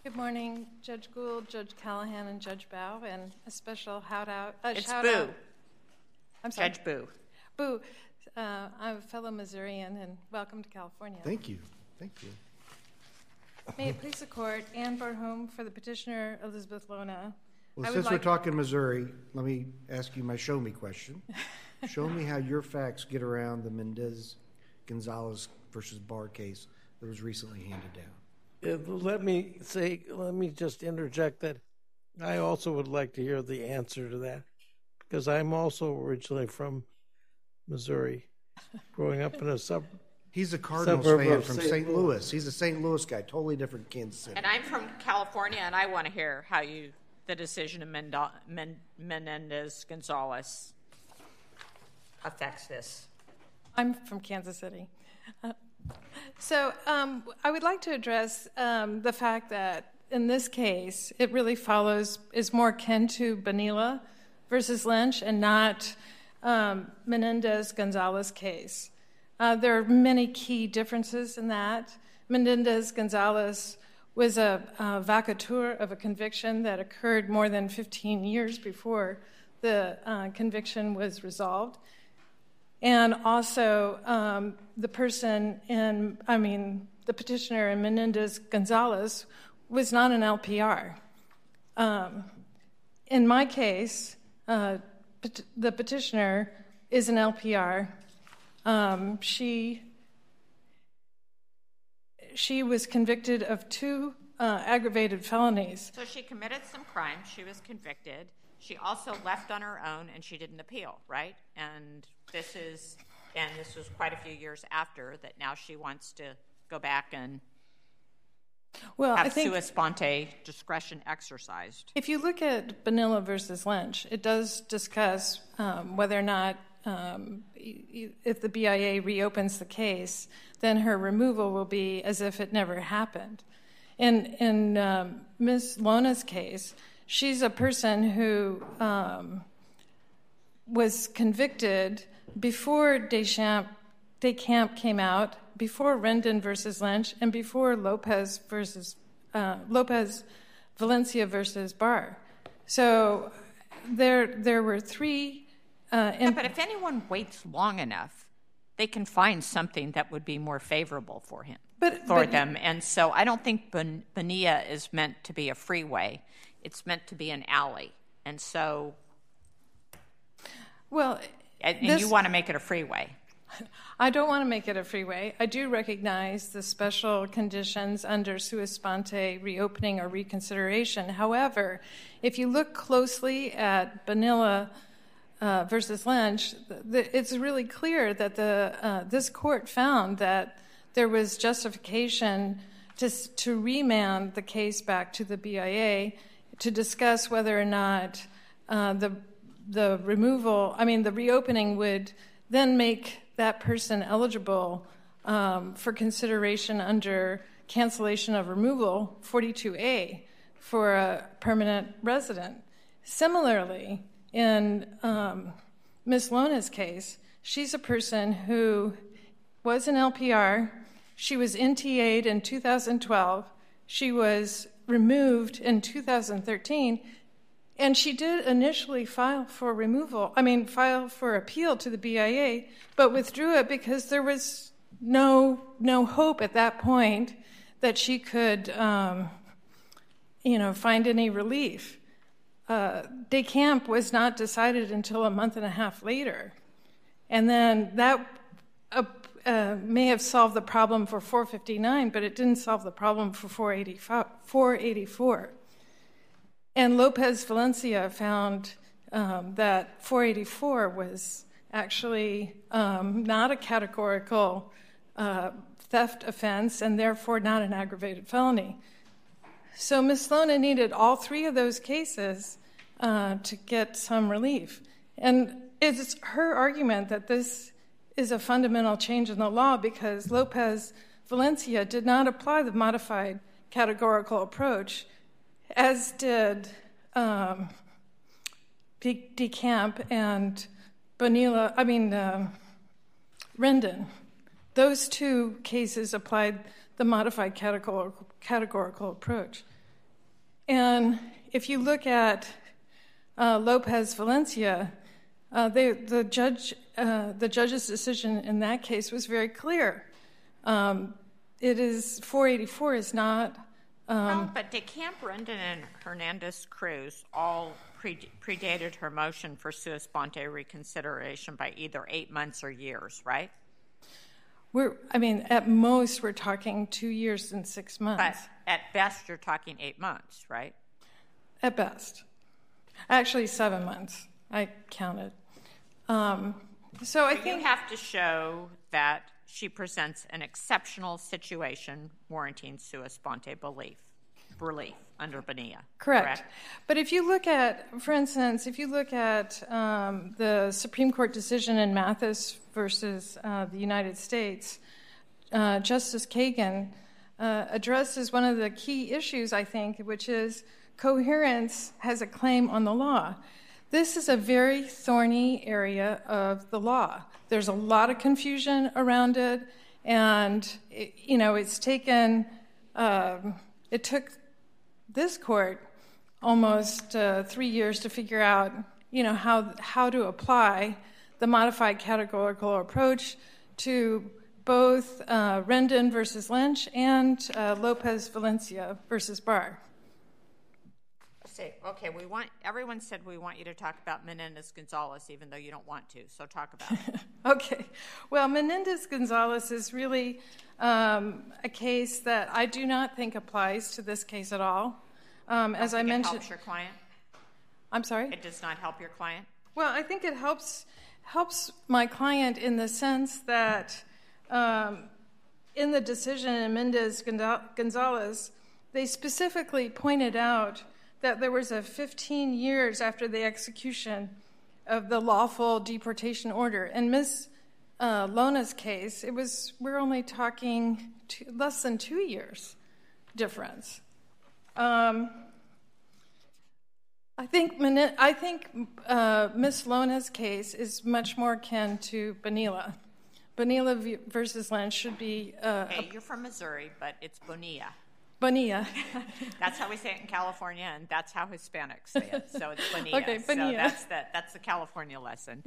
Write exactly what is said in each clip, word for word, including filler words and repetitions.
Good morning, Judge Gould, Judge Callahan, and Judge Bow, and a special shout out. Uh, it's shout Boo. Out. I'm sorry. Judge Boo. Boo. Uh, I'm a fellow Missourian, and welcome to California. Thank you. Thank you. May it please the court, Ann Barhom for the petitioner, Elizabeth Lona. Well, I since like... we're talking Missouri, let me ask you my show me question. Show me how your facts get around the Mendez-Gonzalez versus Barr case that was recently handed down. Uh, let me say, let me just interject that I also would like to hear the answer to that, because I'm also originally from Missouri, growing up in a sub. He's a Cardinals fan from Saint Louis. He's a Saint Louis guy, totally different Kansas City. And I'm from California, and I want to hear how you the decision of Mendo- Men- Menendez-Gonzalez affects this. I'm from Kansas City. Uh, so um, I would like to address um, the fact that in this case, it really follows, is more akin to Bonilla versus Lynch and not um, Menendez-Gonzalez case. Uh, there are many key differences in that. Menendez-Gonzalez was a, a vacatur of a conviction that occurred more than fifteen years before the uh, conviction was resolved. And also, um, the person in, I mean, the petitioner in Menendez-Gonzalez was not an L P R. Um, in my case, uh, pet- the petitioner is an L P R. Um, she she was convicted of two uh, aggravated felonies. So she committed some crime. She was convicted. She also left on her own, and she didn't appeal, right? And this is, and this was quite a few years after that. Now she wants to go back and well, have I think sua sponte discretion exercised. If you look at Bonilla versus Lynch, it does discuss um, whether or not um, if the B I A reopens the case, then her removal will be as if it never happened. In in um, Miz Lona's case, she's a person who um, was convicted before Deschamps, Decamp came out, before Rendon versus Lynch, and before Lopez versus uh, Lopez Valencia versus Barr. So there there were three. Uh, yeah, but if anyone waits long enough, they can find something that would be more favorable for him, but, for but, them. And so I don't think bon- Bonilla is meant to be a freeway. It's meant to be an alley. And so, well, and, and this, you want to make it a freeway. I don't want to make it a freeway. I do recognize the special conditions under sua sponte reopening or reconsideration. However, if you look closely at Bonilla uh, versus Lynch, the, the, it's really clear that the uh, this court found that there was justification to to remand the case back to the B I A to discuss whether or not uh, the the removal, I mean, the reopening would then make that person eligible um, for consideration under cancellation of removal, forty-two A, for a permanent resident. Similarly, in um, Miz Lona's case, she's a person who was an L P R. She was N T A'd in two thousand twelve. She was removed in two thousand thirteen. And she did initially file for removal, I mean, file for appeal to the B I A, but withdrew it because there was no no hope at that point that she could, um, you know, find any relief. Uh, Decamp was not decided until a month and a half later. And then that uh, uh, may have solved the problem for four fifty-nine, but it didn't solve the problem for four eighty-four. And Lopez Valencia found um, that four eighty-four was actually um, not a categorical uh, theft offense and therefore not an aggravated felony. So Miz Lona needed all three of those cases uh, to get some relief. And it's her argument that this is a fundamental change in the law because Lopez Valencia did not apply the modified categorical approach, as did um, Decamp and Bonilla, I mean, uh, Rendon. Those two cases applied the modified categorical, categorical approach. And if you look at uh, Lopez Valencia, uh, they, the judge, uh, the judge's decision in that case was very clear. Um, it is four eighty-four is not. Um, well, but DeCamp, Rendon, and Hernandez-Cruz all pre- predated her motion for sua sponte reconsideration by either eight months or years, right? We're, I mean, at most we're talking two years and six months. But at best, you're talking eight months, right? At best. Actually, seven months. I counted. Um, so I but think you have to show that she presents an exceptional situation warranting sua sponte belief, relief under Bonilla. Correct. correct. But if you look at, for instance, if you look at um, the Supreme Court decision in Mathis versus uh, the United States, uh, Justice Kagan uh, addresses one of the key issues, I think, which is coherence has a claim on the law. This is a very thorny area of the law. There's a lot of confusion around it, and it, you know, it's taken. Um, it took this court almost uh, three years to figure out, you know, how how to apply the modified categorical approach to both uh, Rendon versus Lynch and uh, Lopez Valencia versus Barr. Say, okay, we want. Everyone said we want you to talk about Menendez-Gonzalez, even though you don't want to. So talk about it. Okay. Well, Menendez-Gonzalez is really um, a case that I do not think applies to this case at all. Um, as I mentioned, it helps your client. I'm sorry. It does not help your client. Well, I think it helps helps my client in the sense that um, in the decision in Menendez-Gonzalez, they specifically pointed out that there was a fifteen years after the execution of the lawful deportation order. In Miz Uh, Lona's case, it was we're only talking two, less than two years difference. Um, I think I think uh, Miz Lona's case is much more akin to Bonilla. Bonilla v- versus Lynch should be. Uh, okay, you're from Missouri, but it's Bonilla. Bonilla. That's how we say it in California, and that's how Hispanics say it. So it's Bonilla. Okay, Bonilla. So that's the that's the California lesson.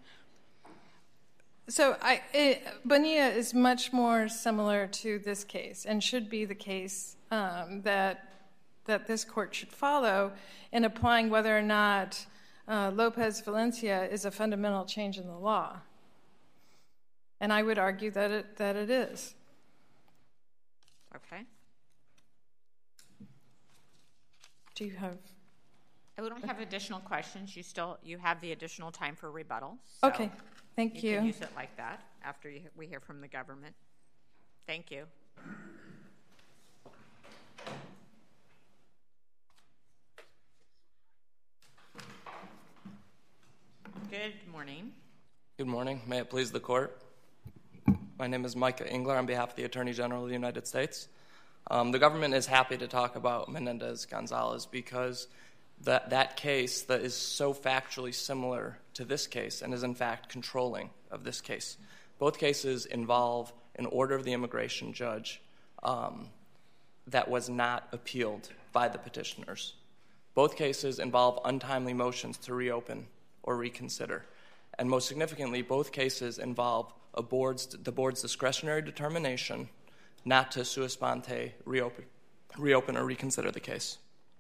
So I, it, Bonilla is much more similar to this case, and should be the case um, that that this court should follow in applying whether or not uh, Lopez Valencia is a fundamental change in the law. And I would argue that it that it is. Okay. Do you have? We don't have additional questions. You still you have the additional time for rebuttal. So okay. Thank you. You can use it like that after you, we hear from the government. Thank you. Good morning. Good morning. May it please the court. My name is Micah Engler on behalf of the Attorney General of the United States. Um, the government is happy to talk about Menendez-Gonzalez because that, that case that is so factually similar to this case and is in fact controlling of this case. Both cases involve an order of the immigration judge um, that was not appealed by the petitioners. Both cases involve untimely motions to reopen or reconsider. And most significantly, both cases involve a board's, the board's discretionary determination not to sua sponte reopen, reopen or reconsider the case.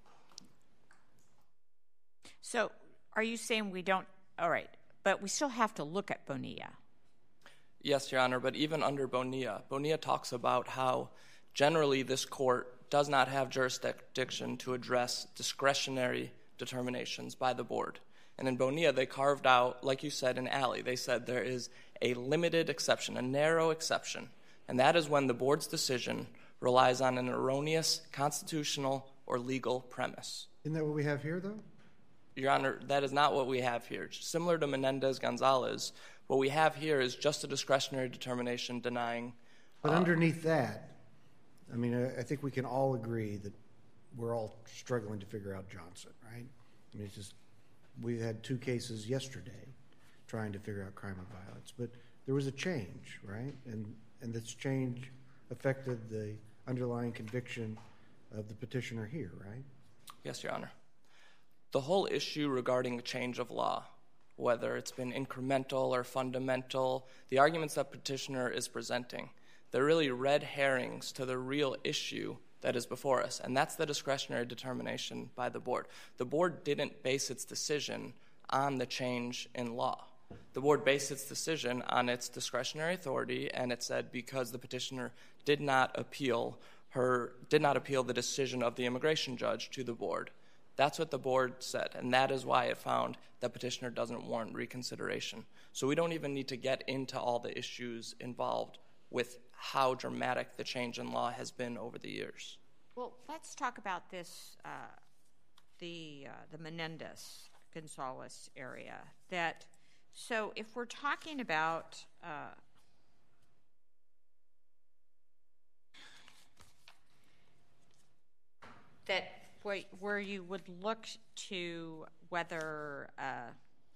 So are you saying we don't, all right, but we still have to look at Bonilla? Yes, Your Honor, but even under Bonilla, Bonilla talks about how generally this court does not have jurisdiction to address discretionary determinations by the board. And in Bonilla, they carved out, like you said in Alley, they said there is a limited exception, a narrow exception, and that is when the board's decision relies on an erroneous constitutional or legal premise. Isn't that what we have here, though? Your Honor, that is not what we have here. Similar to Menendez-Gonzalez, what we have here is just a discretionary determination denying. But uh, underneath that, I mean, I, I think we can all agree that we're all struggling to figure out Johnson, right? I mean, it's just, we had two cases yesterday trying to figure out crime of violence, but there was a change, right? And and this change affected the underlying conviction of the petitioner here, right? Yes, Your Honor. The whole issue regarding change of law, whether it's been incremental or fundamental, the arguments that petitioner is presenting, they're really red herrings to the real issue that is before us, and that's the discretionary determination by the board. The board didn't base its decision on the change in law. The board based its decision on its discretionary authority, and it said because the petitioner did not appeal her did not appeal the decision of the immigration judge to the board. That's what the board said, and that is why it found that petitioner doesn't warrant reconsideration. So we don't even need to get into all the issues involved with how dramatic the change in law has been over the years. Well, let's talk about this, uh, the uh, the Menendez-Gonzalez area. That so if we're talking about uh, that where, where you would look to whether uh,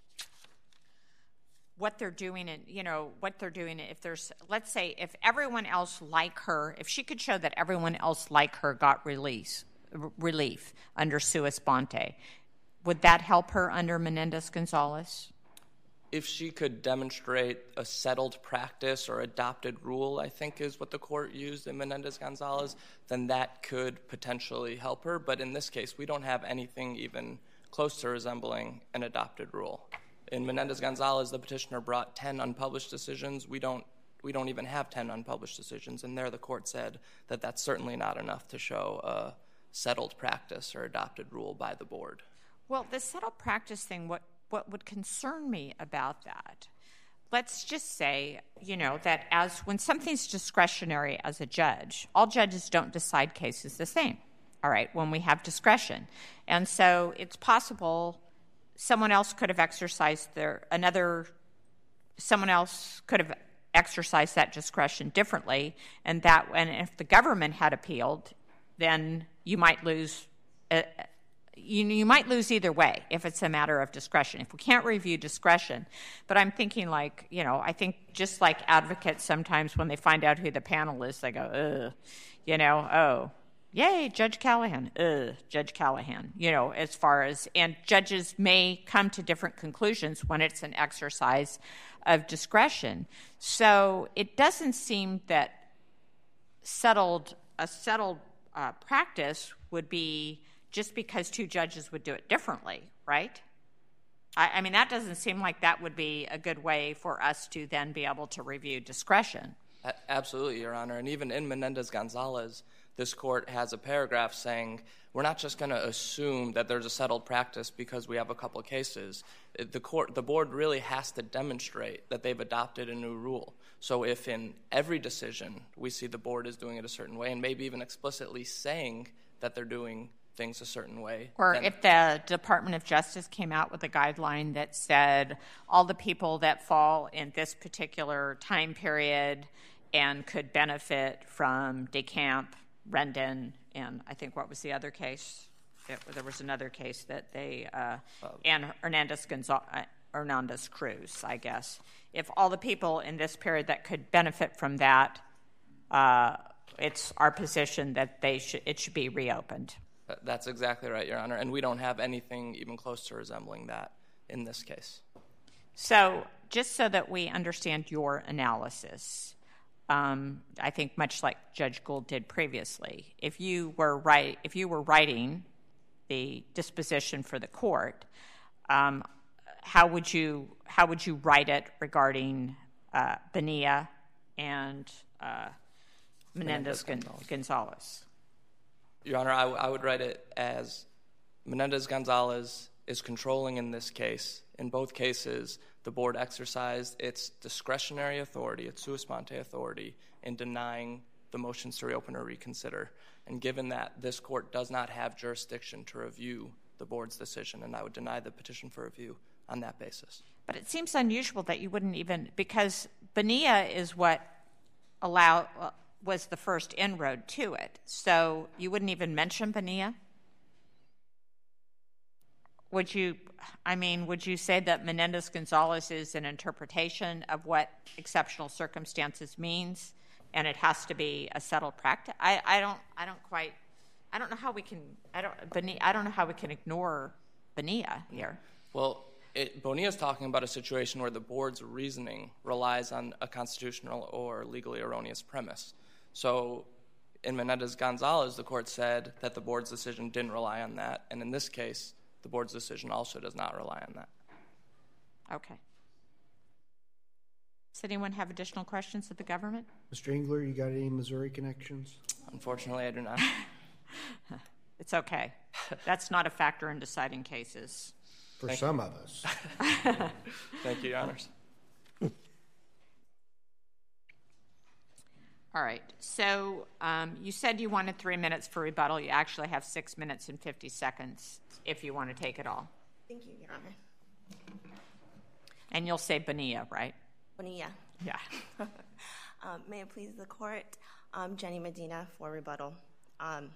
what they're doing and you know what they're doing if there's let's say if everyone else like her, if she could show that everyone else like her got release r- relief under sua sponte, would that help her under Menendez-Gonzalez? If she could demonstrate a settled practice or adopted rule, I think is what the court used in Menendez-Gonzalez, then that could potentially help her. But in this case, we don't have anything even close to resembling an adopted rule. In Menendez-Gonzalez, the petitioner brought ten unpublished decisions. We don't, we don't even have ten unpublished decisions, and there the court said that that's certainly not enough to show a settled practice or adopted rule by the board. Well, the settled practice thing, what What would concern me about that, let's just say, you know, that as when something's discretionary as a judge, all judges don't decide cases the same, all right, when we have discretion. And so it's possible someone else could have exercised their, another, someone else could have exercised that discretion differently, and that, and if the government had appealed, then you might lose a, You, you might lose either way if it's a matter of discretion. If we can't review discretion, but I'm thinking like, you know, I think just like advocates sometimes when they find out who the panel is, they go, ugh, you know, oh, yay, Judge Callahan, ugh, Judge Callahan, you know, as far as, and judges may come to different conclusions when it's an exercise of discretion. So it doesn't seem that settled, a settled uh, practice would be just because two judges would do it differently, right? I, I mean, that doesn't seem like that would be a good way for us to then be able to review discretion. A- absolutely, Your Honor. And even in Menendez-Gonzalez, this court has a paragraph saying we're not just going to assume that there's a settled practice because we have a couple of cases. The court, the board really has to demonstrate that they've adopted a new rule. So if in every decision we see the board is doing it a certain way and maybe even explicitly saying that they're doing things a certain way. Or then, if the Department of Justice came out with a guideline that said all the people that fall in this particular time period and could benefit from DeCamp, Rendon, and I think what was the other case? It, there was another case that they, uh, uh, and Hernandez Gonzalez, uh, Hernandez Cruz, I guess. If all the people in this period that could benefit from that, uh, it's our position that they should, it should be reopened. That's exactly right, Your Honor, and we don't have anything even close to resembling that in this case. So just so that we understand your analysis, um, I think much like Judge Gould did previously, if you were write, if you were writing the disposition for the court, um, how would you how would you write it regarding uh, Bonilla and uh, Menendez-Gonzalez? Your Honor, I, w- I would write it as Menendez-Gonzalez is controlling in this case. In both cases, the board exercised its discretionary authority, its sua sponte authority, in denying the motions to reopen or reconsider. And given that this court does not have jurisdiction to review the board's decision, and I would deny the petition for review on that basis. But it seems unusual that you wouldn't even, because Bonilla is what allow uh, was the first inroad to it. So you wouldn't even mention Bonilla? Would you, I mean, would you say that Menendez-Gonzalez is an interpretation of what exceptional circumstances means, and it has to be a settled practice? I, I don't, I don't quite I don't know how we can. I don't. Bonilla, I don't know how we can ignore Bonilla here. Well, it, Bonilla is talking about a situation where the board's reasoning relies on a constitutional or legally erroneous premise. So, in Menendez-Gonzalez, the court said that the board's decision didn't rely on that, and in this case, the board's decision also does not rely on that. Okay. Does anyone have additional questions of the government? Mister Engler, you got any Missouri connections? Unfortunately, I do not. It's okay. That's not a factor in deciding cases. For Thank some you. of us. Thank you, Your Honors. All right. So um, you said you wanted three minutes for rebuttal. You actually have six minutes and fifty seconds if you want to take it all. Thank you, Your Honor. And you'll say Bonilla, right? Bonilla. Yeah. um, may it please the court, um, Jenny Medina for rebuttal. Um,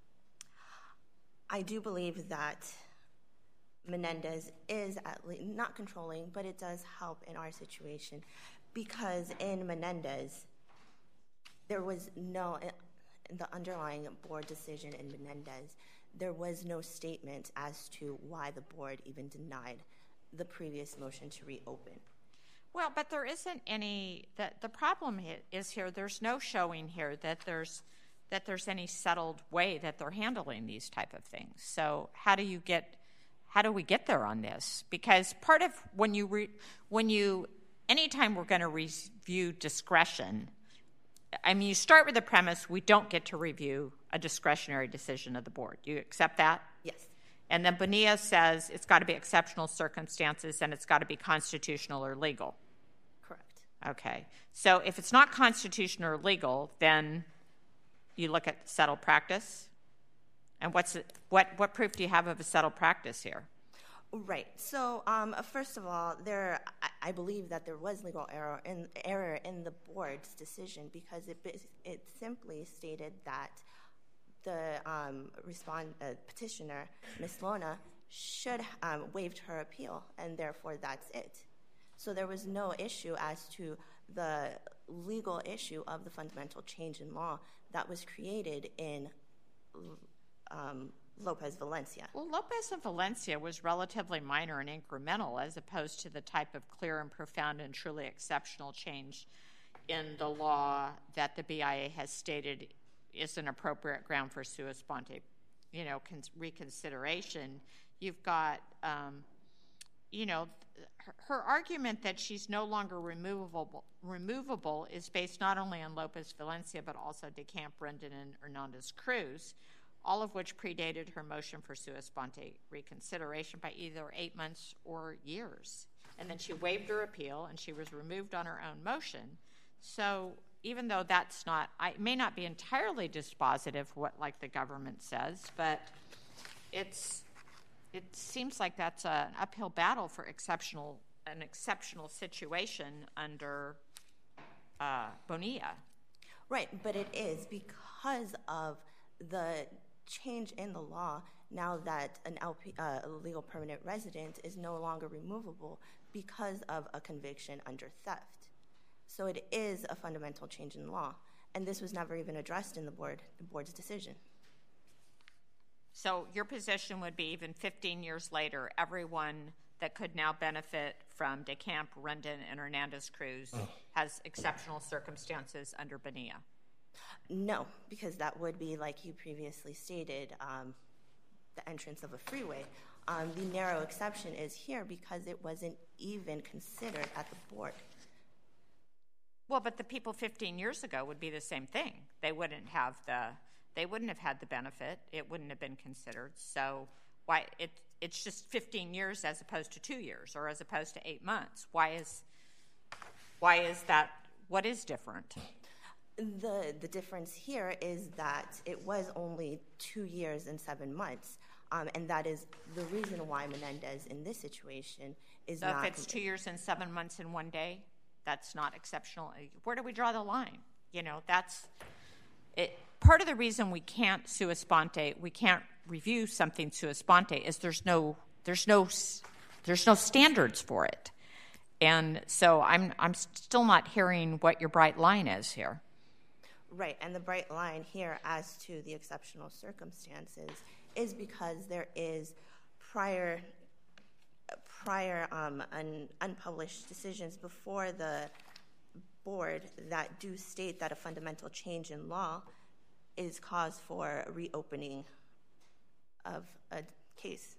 I do believe that Menendez is at least not controlling, but it does help in our situation because in Menendez, there was no, in the underlying board decision in Menendez, there was no statement as to why the board even denied the previous motion to reopen. Well, but there isn't any, the, the problem is here, there's no showing here that there's that there's any settled way that they're handling these type of things. So how do you get, how do we get there on this? Because part of when you, re, when you, anytime we're going to review discretion, I mean, you start with the premise we don't get to review a discretionary decision of the board. You accept that? Yes. And then Bonilla says it's got to be exceptional circumstances and it's got to be constitutional or legal. Correct. Okay. So if it's not constitutional or legal, then you look at settled practice. And what's it, what what proof do you have of a settled practice here? Right. So um, first of all, there I, I believe that there was legal error in error in the board's decision because it it simply stated that the um, respond uh, petitioner, Miz Lona, should um, waived her appeal, and therefore that's it. So there was no issue as to the legal issue of the fundamental change in law that was created in um, Lopez Valencia. Well, Lopez and Valencia was relatively minor and incremental as opposed to the type of clear and profound and truly exceptional change in the law that the B I A has stated is an appropriate ground for sua sponte, you know, cons- reconsideration. You've got, um, you know, her, her argument that she's no longer removable removable is based not only on Lopez Valencia but also DeCamp, Rendon, and Hernandez Cruz, all of which predated her motion for sua sponte reconsideration by either eight months or years. And then she waived her appeal and she was removed on her own motion. So even though that's not, it may not be entirely dispositive what like the government says, but it's it seems like that's an uphill battle for exceptional an exceptional situation under uh, Bonilla. Right, but it is because of the change in the law now that an L P, uh, a legal permanent resident is no longer removable because of a conviction under theft. So it is a fundamental change in law, and this was never even addressed in the board, the board's decision. So your position would be even fifteen years later, everyone that could now benefit from DeCamp, Rendon, and Hernandez Cruz oh. has exceptional circumstances under Bonilla? No, because that would be, like you previously stated, um, the entrance of a freeway. Um, the narrow exception is here because it wasn't even considered at the board. Well, but the people fifteen years ago would be the same thing. They wouldn't have the, they wouldn't have had the benefit. It wouldn't have been considered. So why it it's just fifteen years as opposed to two years or as opposed to eight months. Why is why is that? What is different? The the difference here is that it was only two years and seven months, um, and that is the reason why Menendez in this situation is so not. So if it's two years and seven months in one day, that's not exceptional. Where do we draw the line? You know, that's it. Part of the reason we can't sua sponte, we can't review something sua sponte, is there's no there's no there's no standards for it, and so I'm I'm still not hearing what your bright line is here. Right, and the bright line here as to the exceptional circumstances is because there is prior prior um, un, unpublished decisions before the board that do state that a fundamental change in law is cause for a reopening of a case.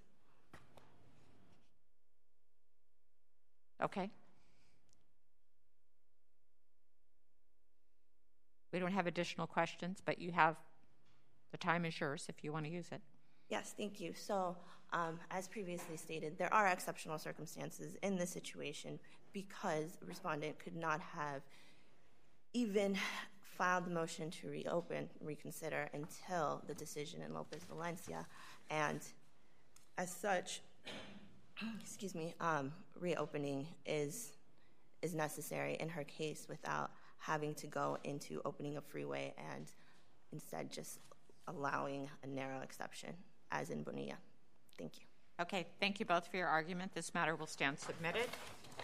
Okay. We don't have additional questions, but you have, the time is yours if you want to use it. Yes, thank you. So, um, as previously stated, there are exceptional circumstances in this situation because the respondent could not have even filed the motion to reopen, reconsider until the decision in Lopez Valencia. And as such, excuse me, um, reopening is is necessary in her case without having to go into opening a freeway and instead just allowing a narrow exception, as in Bonilla. Thank you. Okay, thank you both for your argument. This matter will stand submitted.